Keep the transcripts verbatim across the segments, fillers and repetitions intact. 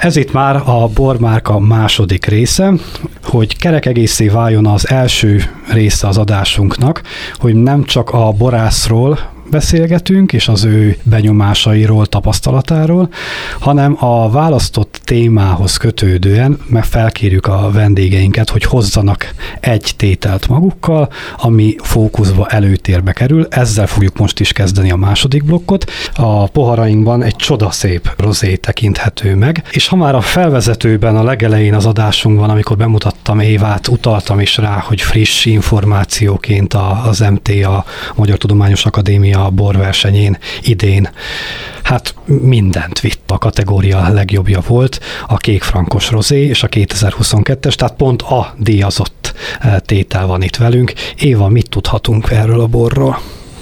Ez itt már a bormárka második része, hogy kerek egészé váljon az első része az adásunknak, hogy nem csak a borászról beszélgetünk, és az ő benyomásairól, tapasztalatáról, hanem a választott témához kötődően meg felkérjük a vendégeinket, hogy hozzanak egy tételt magukkal, ami fókuszba, előtérbe kerül. Ezzel fogjuk most is kezdeni a második blokkot. A poharainkban egy csodaszép rozé tekinthető meg, és ha már a felvezetőben, a legelején az adásunkban, amikor bemutattam Évát, utaltam is rá, hogy friss információként az em té, a Magyar Tudományos Akadémia a borversenyén idén hát mindent vitt. A kategória legjobbja volt a kékfrankos rozé és a kétezer-huszonkettes, tehát pont a díjazott tétel van itt velünk. Éva, mit tudhatunk erről a borról?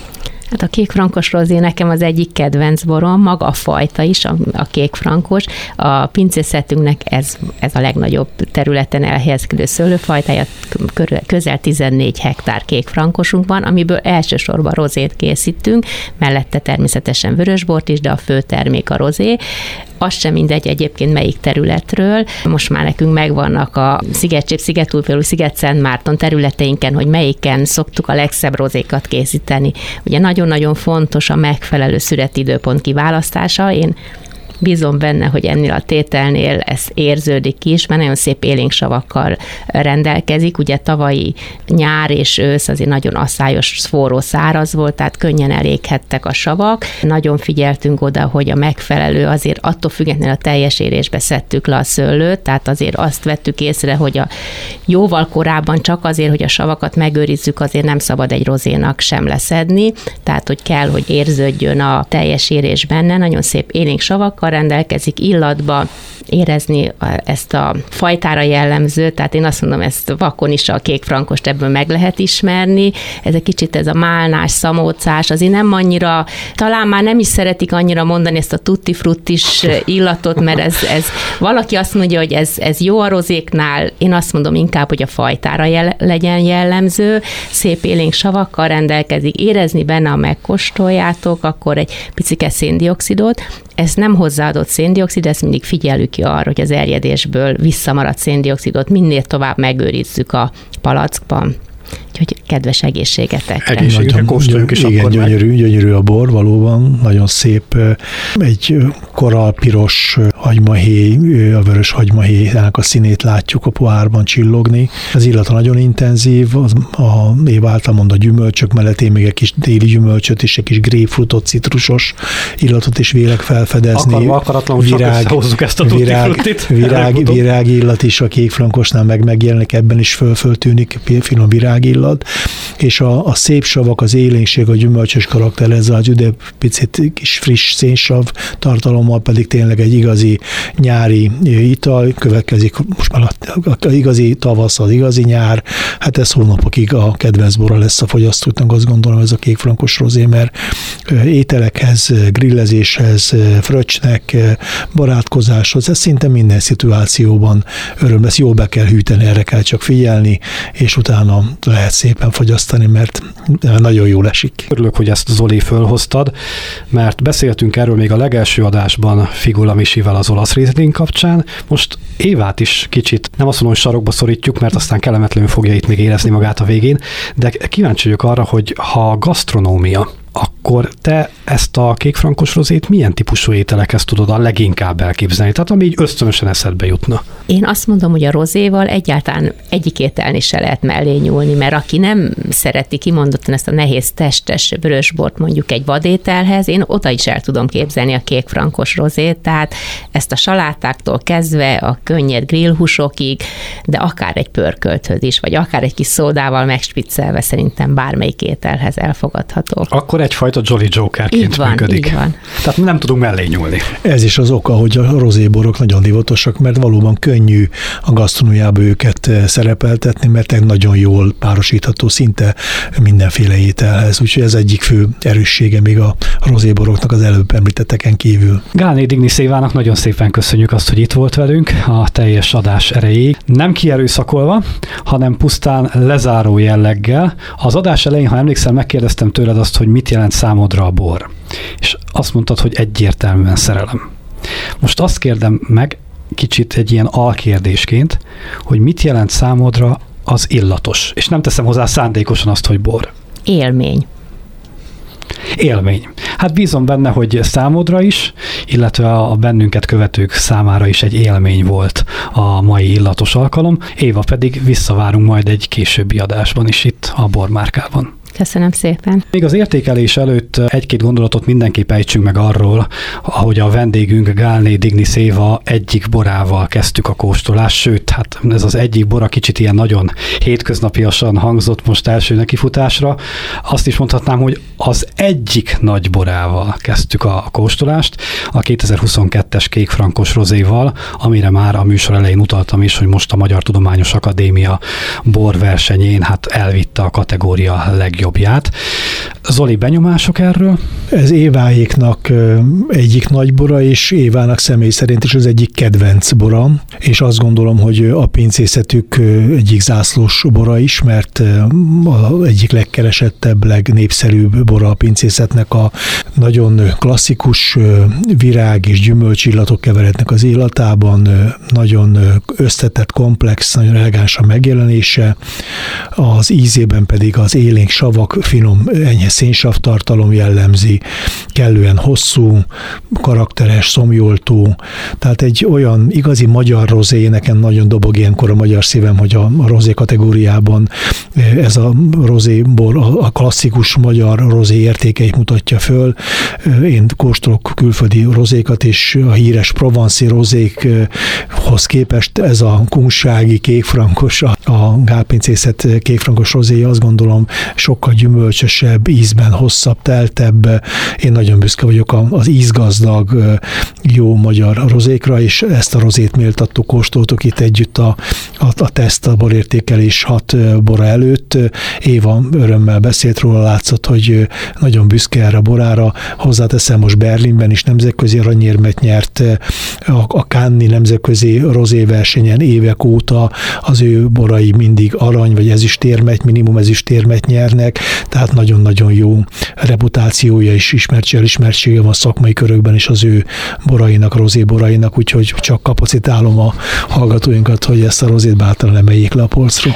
Hát a kékfrankos rozé nekem az egyik kedvenc borom, maga a fajta is, a, a kékfrankos. A pincészetünknek ez, ez a legnagyobb területen elhelyezkedő szőlőfajtája, közel tizennégy hektár kékfrankosunk van, amiből elsősorban rozét készítünk, mellette természetesen vörösbort is, de a fő termék a rozé. Az sem mindegy egyébként melyik területről. Most már nekünk megvannak a Szigetcsép, Szigetújfalu, Sziget-Szentmárton területeinken, hogy melyiken szoktuk a legszebb rozékat készíteni. Ugye nagyon-nagyon fontos a megfelelő születidőpont kiválasztása. Én bízom benne, hogy ennél a tételnél ez érződik is, mert nagyon szép élénksavakkal rendelkezik. Ugye tavalyi nyár és ősz azért nagyon asszályos, forró, száraz volt, tehát könnyen eléghettek a savak. Nagyon figyeltünk oda, hogy a megfelelő, azért attól függetlenül a teljes érésbe szedtük le a szőlőt, tehát azért azt vettük észre, hogy a jóval korábban csak azért, hogy a savakat megőrizzük, azért nem szabad egy rozénak sem leszedni, tehát hogy kell, hogy érződjön a teljes érés benne, nagyon szép élénksavakkal rendelkezik, illatba érezni ezt a fajtára jellemző, tehát én azt mondom, ezt vakon is a kékfrankost ebből meg lehet ismerni. Ez egy kicsit ez a málnás, szamócás, azért nem annyira, talán már nem is szeretik annyira mondani ezt a tutti-fruttis illatot, mert ez, ez valaki azt mondja, hogy ez, ez jó a rozéknál, én azt mondom inkább, hogy a fajtára jel, legyen jellemző, szép élénk savakkal rendelkezik, érezni benne, ha megkóstoljátok, akkor egy picike széndioxidot. Ez nem hozzáadott széndioxid, ezt mindig figyeljük ki arra, hogy az erjedésből visszamaradt széndioxidot minél tovább megőrizzük a palackban. Úgyhogy kedves egészségetekre. Egészségükre kóstoljunk is igen, akkor gyönyörű, gyönyörű a bor, valóban, nagyon szép. Egy korallpiros hagymahéj, a vörös hagymahéjnak a színét látjuk a pohárban csillogni. Az illata nagyon intenzív, az, a Éva által mondott gyümölcsök mellett én még egy kis téli gyümölcsöt és egy kis grapefruitot, citrusos illatot is vélek felfedezni. Akarva, akaratlanul csak összehozzuk ezt a tutti-fruttit. Virág, virág, virág illat is a kékfrankosnál meg megjelenik, ebben is fölföltűnik finom virágillat, és a, a szép savak, az élénkség, a gyümölcsös karakter, ezzel az üde picit kis friss szénsav tartalommal pedig tényleg egy igazi nyári ital, következik most már az igazi tavasz, az igazi nyár, hát ez hónapokig a kedvenc bora lesz a fogyasztóknak, azt gondolom ez a kékfrankos rozé, mert ételekhez, grillezéshez, fröccsnek, barátkozáshoz, ez szinte minden szituációban öröm lesz, jól be kell hűteni, erre kell csak figyelni, és utána lehet szépen fogyasztani, mert nagyon jól esik. Örülök, hogy ezt Zoli fölhoztad, mert beszéltünk erről még a legelső adásban Figula Misivel az olasz Riesling kapcsán. Most Évát is kicsit, nem azt mondom, hogy sarokba szorítjuk, mert aztán kellemetlenül fogja itt még érezni magát a végén, de kíváncsi vagyok arra, hogy ha gasztronómia, akkor te ezt a kékfrankos rozét milyen típusú ételekhez tudod a leginkább elképzelni? Tehát ami így ösztönösen eszedbe jutna. Én azt mondom, hogy a rozéval egyáltalán egyik ételni se lehet mellé nyúlni, mert aki nem szereti kimondottan ezt a nehéz testes vörösbort mondjuk egy vadételhez, én oda is el tudom képzelni a kékfrankos rozét, tehát ezt a salátáktól kezdve a könnyed grillhúsokig, de akár egy pörkölthöz is, vagy akár egy kis szódával megspiccelve szerintem bármelyik ételhez elfogadható. Akkor egyfajta Jolly Jokerként így van, működik. Így van. Tehát nem tudunk mellé nyúlni. Ez is az oka, hogy a rozéborok nagyon divatosak, mert valóban könnyű a gasztronómiába őket szerepeltetni, mert nagyon jól párosítható szinte mindenféle ételhez. Úgyhogy ez egyik fő erőssége még a rozéboroknak az előbb említetteken kívül. Gálné Dignisz Évának nagyon szépen köszönjük azt, hogy itt volt velünk a teljes adás erejéig. Nem kierőszakolva, hanem pusztán lezáró jelleggel. Az adás elején, ha emlékszel, megkérdeztem tőled azt, hogy mit jelent számodra a bor. És azt mondtad, hogy egyértelműen szerelem. Most azt kérdem meg, kicsit egy ilyen alkérdésként, hogy mit jelent számodra az illatos. És nem teszem hozzá szándékosan azt, hogy bor. Élmény. Élmény. Hát bízom benne, hogy számodra is, illetve a bennünket követők számára is egy élmény volt a mai illatos alkalom. Éva, pedig visszavárunk majd egy későbbi adásban is itt a Bormárkában. Köszönöm szépen. Még az értékelés előtt egy-két gondolatot mindenképp ejtsünk meg arról, ahogy a vendégünk Gálné Dignis Éva egyik borával kezdtük a kóstolást, sőt, hát ez az egyik bora kicsit ilyen nagyon hétköznapiasan hangzott most első nekifutásra. Azt is mondhatnám, hogy az egyik nagy borával kezdtük a kóstolást, a kétezer-huszonkettes kékfrankos rozéval, amire már a műsor elején utaltam is, hogy most a Magyar Tudományos Akadémia borversenyén hát elvitte a kategória legjobb jobbját. Zoli, benyomások erről? Ez Éváéknak egyik nagy bora, és Évának személy szerint is az egyik kedvenc bora, és azt gondolom, hogy a pincészetük egyik zászlós bora is, mert az egyik legkeresettebb, legnépszerűbb bora a pincészetnek, a nagyon klasszikus virág és gyümölcsillatok keverednek az illatában, nagyon összetett, komplex, nagyon elegáns a megjelenése, az ízében pedig az élénk savak, finom, enyhe szénsav tartalom jellemzi, kellően hosszú, karakteres, szomjoltó, tehát egy olyan igazi magyar rozé, nekem nagyon dobog ilyenkor a magyar szívem, hogy a, a rozé kategóriában ez a rozébor, a klasszikus magyar rozé értékeit mutatja föl. Én kóstolok külföldi rozékat, és a híres provanci rozékhoz képest ez a kunsági kékfrankos, a gálpincészet kékfrankos rozéja, azt gondolom sokkal gyümölcsösebb, ízben hosszabb, teltebb. Én nagyon büszke vagyok az ízgazdag, jó magyar rozékra, és ezt a rozét méltattuk, kóstoltuk itt együtt a, a, a teszt, a borértékelés hat bora előtt. Éva örömmel beszélt róla, látszott, hogy nagyon büszke erre a borára. Hozzáteszem, most Berlinben is nemzetközi aranyérmet nyert, a, a Cannes-i nemzetközi rozéversenyen évek óta az ő borai mindig arany vagy ezüstérmet, minimum ezüstérmet nyernek, tehát nagyon-nagyon jó reputációja és ismertsége, ismertsége van szakmai körökben is az ő borainak, rozé borainak, úgyhogy csak kapacitálom a hallgatóinkat, hogy ezt a rozét bátran emeljék le a polcról.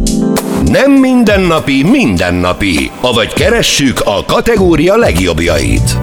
Nem mindennapi, mindennapi, avagy keressük a kategória legjobbjait.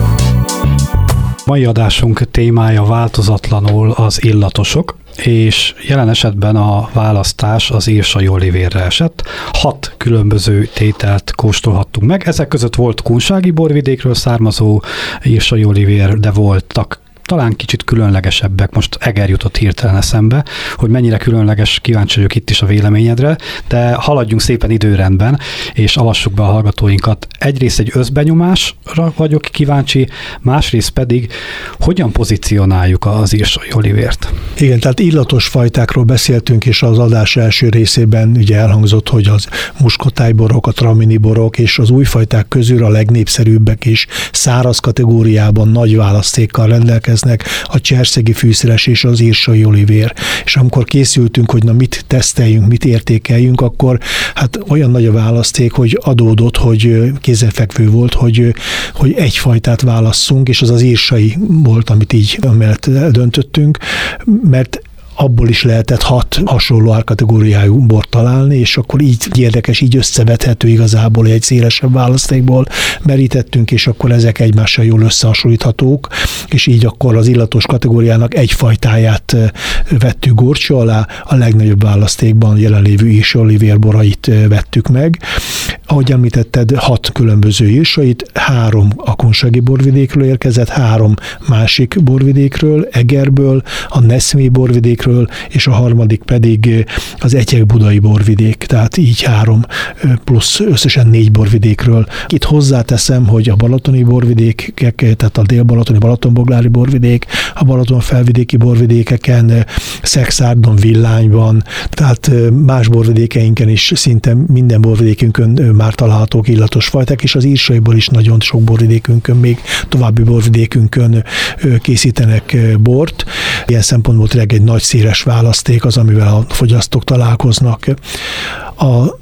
Mai adásunk témája változatlanul az illatosok, és jelen esetben a választás az írsai olivérre esett. Hat különböző tételt kóstolhattunk meg, ezek között volt kunsági borvidékről származó írsai olivér, de voltak talán kicsit különlegesebbek, most Eger jutott hirtelen eszembe, hogy mennyire különleges, kíváncsi vagyok itt is a véleményedre, de haladjunk szépen időrendben, és avassuk be a hallgatóinkat. Egyrészt egy összbenyomásra vagyok kíváncsi, másrészt pedig hogyan pozícionáljuk az írsai olivért. Igen, tehát illatos fajtákról beszéltünk, és az adás első részében ugye elhangzott, hogy az muskotályborok, a tramini borok és az új fajták közül a legnépszerűbbek is száraz kategóriában nagy választékkal rendelkeznek, a cserszegi fűszeres és az írsai olivér. És amikor készültünk, hogy na mit teszteljünk, mit értékeljünk, akkor hát olyan nagy a választék, hogy adódott, hogy kézenfekvő volt, hogy, hogy egy fajtát válasszunk, és az az írsai volt, amit így amellett döntöttünk, mert abból is lehetett hat hasonló árkategóriájú bort találni, és akkor így érdekes, így összevethető igazából egy szélesebb választékból merítettünk, és akkor ezek egymással jól összehasonlíthatók, és így akkor az illatos kategóriának egy fajtáját vettük górcső alá, a legnagyobb választékban jelenlévő írsai olivér borait vettük meg. Ahogy említetted, hat különböző írsait, három a kunsági borvidékről érkezett, három másik borvidékről, Egerből, a Neszmé borvidékről, és a harmadik pedig az Etyek-budai borvidék, tehát így három plusz összesen négy borvidékről. Itt hozzáteszem, hogy a balatoni borvidékek, tehát a dél-balatoni, balatonboglári borvidék, a balaton felvidéki borvidékeken, Szexárdon, Villányban, tehát más borvidékeinken is szinte minden borvidékünkön már találhatók illatos fajták, és az írsaiból is nagyon sok borvidékünkön, még további borvidékünkön készítenek bort. Ilyen szempontból tényleg egy nagy széles választék az, amivel a fogyasztók találkoznak. A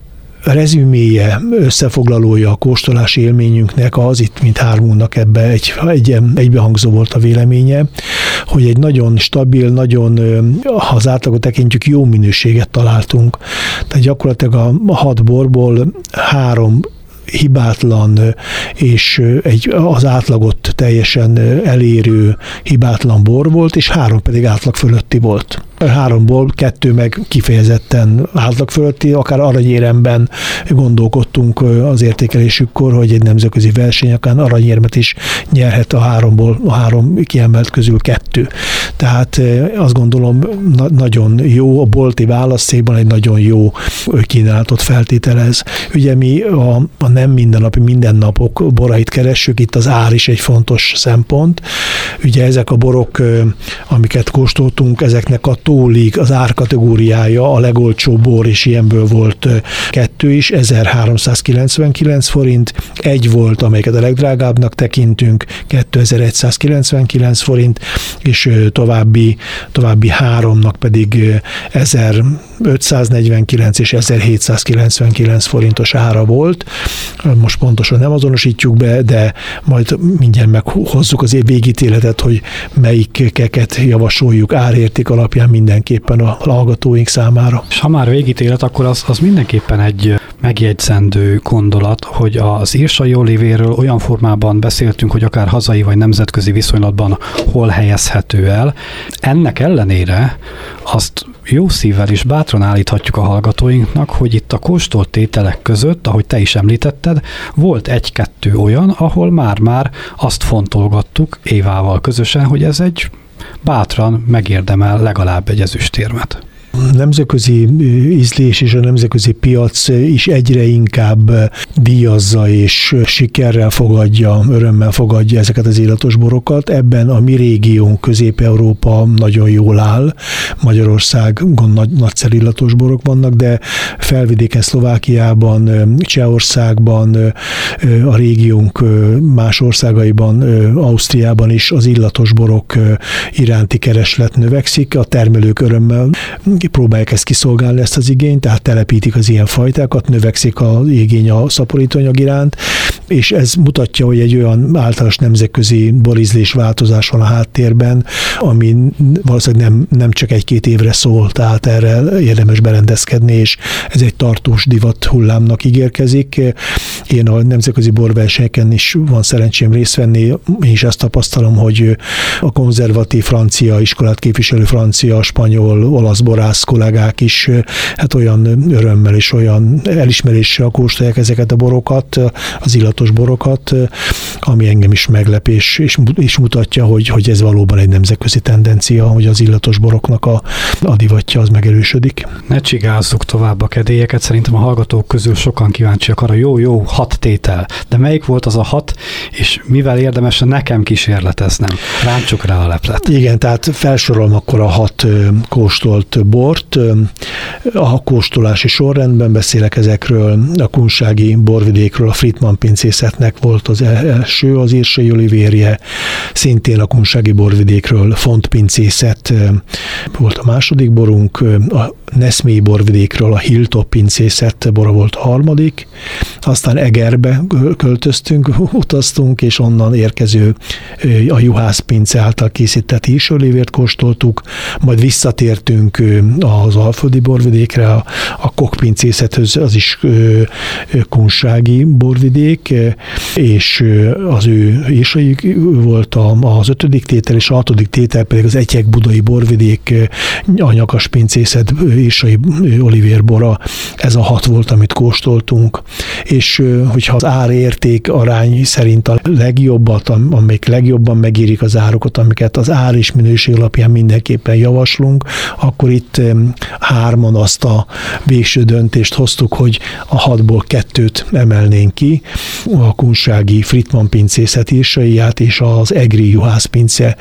rezüméje, összefoglalója a kóstolási élményünknek az, itt mint hármunknak ebbe egy, egy, egybehangzó volt a véleménye, hogy egy nagyon stabil, nagyon, ha az átlagot tekintjük, jó minőséget találtunk. Tehát gyakorlatilag a hat borból három hibátlan és egy, az átlagot teljesen elérő hibátlan bor volt, és három pedig átlag fölötti volt. Háromból kettő meg kifejezetten átlag fölötti, akár aranyéremben gondolkodtunk az értékelésükkor, hogy egy nemzetközi verseny akár aranyérmet is nyerhet a háromból, a három kiemelt közül kettő. Tehát azt gondolom na- nagyon jó, a bolti választékban egy nagyon jó kínálatot feltételez. Ugye mi a, a nem mindennapi, mindennapok borait keressük, itt az ár is egy fontos szempont. Ugye ezek a borok, amiket kóstoltunk, ezeknek a tólig az árkategóriája, a legolcsóbb bor, és ilyenből volt kettő is, ezerháromszázkilencvenkilenc forint, egy volt, amelyiket a legdrágábbnak tekintünk, kétezer-százkilencvenkilenc forint, és további, további háromnak pedig ezerötszáznegyvenkilenc és ezerhétszázkilencvenkilenc forintos ára volt. Most pontosan nem azonosítjuk be, de majd mindjárt meghozzuk az év végítéletet, hogy melyikeket javasoljuk árérték alapján mindenképpen a hallgatóink számára. És ha már végítélet, akkor az, az mindenképpen egy megjegyzendő gondolat, hogy az írsai olivérről olyan formában beszéltünk, hogy akár hazai vagy nemzetközi viszonylatban hol helyezhető el. Ennek ellenére azt jó szívvel és bátran állíthatjuk a hallgatóinknak, hogy itt a kóstolt tételek között, ahogy te is említetted, volt egy-kettő olyan, ahol már-már azt fontolgattuk Évával közösen, hogy ez egy bátran megérdemel legalább egy ezüstérmet. A nemzetközi ízlés és a nemzetközi piac is egyre inkább díjazza és sikerrel fogadja, örömmel fogadja ezeket az illatos borokat. Ebben a mi régiónk, Közép-Európa nagyon jól áll. Magyarországon nagy, nagyszerű illatos borok vannak, de felvidéken, Szlovákiában, Csehországban, a régiónk más országaiban, Ausztriában is az illatos borok iránti kereslet növekszik. A termelők örömmel próbálják ezt kiszolgálni, ezt az igényt, tehát telepítik az ilyen fajtákat, növekszik az igény a szaporítóanyag iránt, és ez mutatja, hogy egy olyan általános nemzetközi borízlés változás van a háttérben, ami valószínűleg nem, nem csak egy-két évre szól, tehát erre érdemes berendezkedni, és ez egy tartós divat hullámnak ígérkezik. Én a nemzetközi borversenyeken is van szerencsém részt venni, én is ezt tapasztalom, hogy a konzervatív francia iskolát képviselő francia, spanyol, olasz borász kollégák is hát olyan örömmel és olyan elismeréssel kóstolják ezeket a borokat, az illatos borokat, ami engem is meglep, és, és, és mutatja, hogy, hogy ez valóban egy nemzetközi tendencia, hogy az illatos boroknak a, a divatja az megerősödik. Ne csigázzuk tovább a kedélyeket, szerintem a hallgatók közül sokan kíváncsiak arra, jó-jó, hat tétel, de melyik volt az a hat, és mivel érdemes nekem kísérleteznem? Rántsuk rá a leplet. Igen, tehát felsorolom akkor a hat kóstolt bort. A kóstolási sorrendben beszélek ezekről. A kunsági borvidékről, a Friedman pincészetnek volt az első, az írsai olivérje, szintén a kunsági borvidékről Font pincészet volt a második borunk, a Neszmélyi borvidékről a Hilltop pincészet bora volt a harmadik, aztán Egerbe költöztünk, utaztunk, és onnan érkező a Juhász pince által készített írsolivért kóstoltuk, majd visszatértünk az alföldi borvidékre, a, a Kok pincészethez, az is kunsági borvidék, és az ő írsai volt az ötödik tétel, és a hatodik tétel pedig az Etyek budai borvidék, a Nyakas pincészet írsai olivérbora. Ez a hat volt, amit kóstoltunk. És hogyha az árérték arány szerint a legjobbat, amelyik legjobban megérik az árokat, amiket az ár és minőség alapján mindenképpen javaslunk, akkor itt hárman azt a végső döntést hoztuk, hogy a hatból kettőt emelnénk ki, a kunsági Friedman pincészet írsaiát és az Egri Juhász pince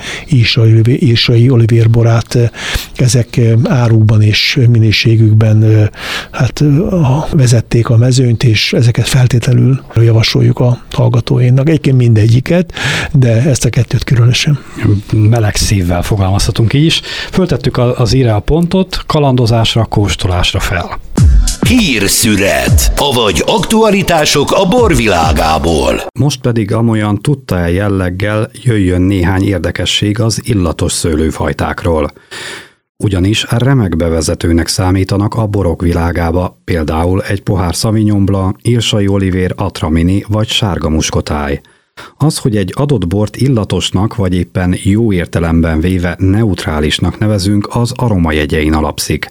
írsai olivérborát. Ezek árukban és minőségükben hát vezették a mezőnyt, és ezeket feltétlenül javasoljuk a hallgatóinak. Egyébként mindegyiket, de ezt a kettőt különösen. Meleg szívvel fogalmazhatunk így is. Föltettük az íre a pontot, kalandozásra, kóstolásra fel. Hírszüret, avagy aktualitások a borvilágából. Most pedig amolyan tudta-e jelleggel jöjjön néhány érdekesség az illatos szőlőfajtákról. Ugyanis remek bevezetőnek számítanak a borok világába, például egy pohár Sauvignon Blanc, Irsai Olivér, Atramini vagy sárga muskotáj. Az, hogy egy adott bort illatosnak vagy éppen jó értelemben véve neutrálisnak nevezünk, az aromajegyein alapszik.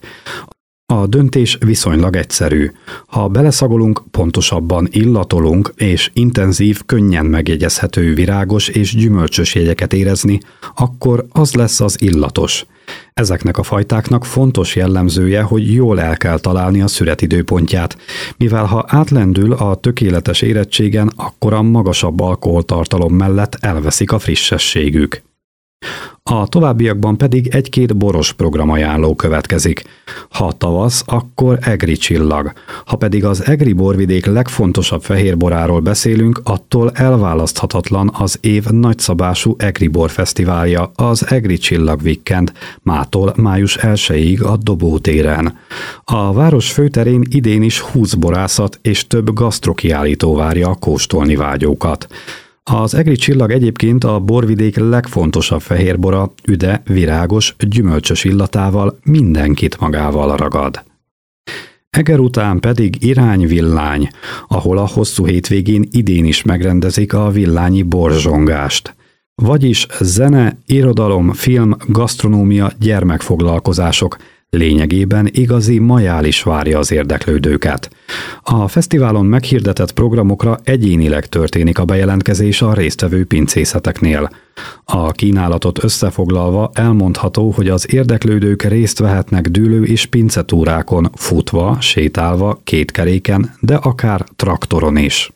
A döntés viszonylag egyszerű. Ha beleszagolunk, pontosabban illatolunk, és intenzív, könnyen megjegyezhető virágos és gyümölcsös jegyeket érezni, akkor az lesz az illatos. Ezeknek a fajtáknak fontos jellemzője, hogy jól el kell találni a születidőpontját, mivel ha átlendül a tökéletes érettségen, akkor a magasabb alkoholtartalom mellett elveszik a frissességük. A továbbiakban pedig egy-két boros programajánló következik. Ha tavasz, akkor egri csillag. Ha pedig az egri borvidék legfontosabb fehérboráról beszélünk, attól elválaszthatatlan az év nagyszabású egri borfesztiválja, az Egri Csillag Weekend, mától május elsejéig a Dobótéren. A város főterén idén is húsz borászat és több gasztrokiállító várja a kóstolni vágyókat. Az Egri Csillag egyébként a borvidék legfontosabb fehérbora, üde, virágos, gyümölcsös illatával mindenkit magával ragad. Eger után pedig irány Villány, ahol a hosszú hétvégén idén is megrendezik a villányi borzsongást. Vagyis zene, irodalom, film, gasztronómia, gyermekfoglalkozások, lényegében igazi majális várja az érdeklődőket. A fesztiválon meghirdetett programokra egyénileg történik a bejelentkezés a résztvevő pincészeteknél. A kínálatot összefoglalva elmondható, hogy az érdeklődők részt vehetnek dűlő és pincetúrákon, futva, sétálva, kétkeréken, de akár traktoron is.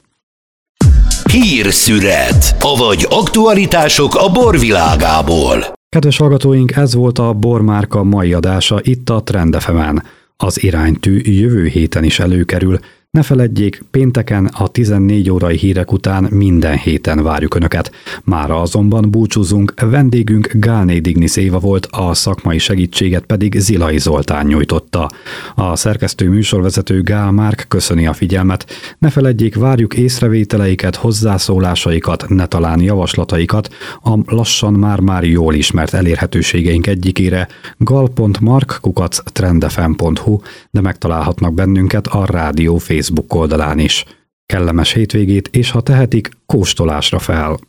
Hírszüret, avagy aktualitások a borvilágából. Kedves hallgatóink, ez volt a Bormárka mai adása itt a Trend ef emen. Az iránytű jövő héten is előkerül. Ne feledjék, pénteken a tizennégy órai hírek után minden héten várjuk Önöket. Mára azonban búcsúzunk, vendégünk Gálné Dignisz Éva volt, a szakmai segítséget pedig Zilai Zoltán nyújtotta. A szerkesztő műsorvezető Gál Márk köszöni a figyelmet. Ne feledjék, várjuk észrevételeiket, hozzászólásaikat, ne talán javaslataikat a lassan már-már jól ismert elérhetőségeink egyikére gal pont mark kukac trendefem pont hu, de megtalálhatnak bennünket a rádió Facebook oldalán is. Kellemes hétvégét, és ha tehetik, kóstolásra fel!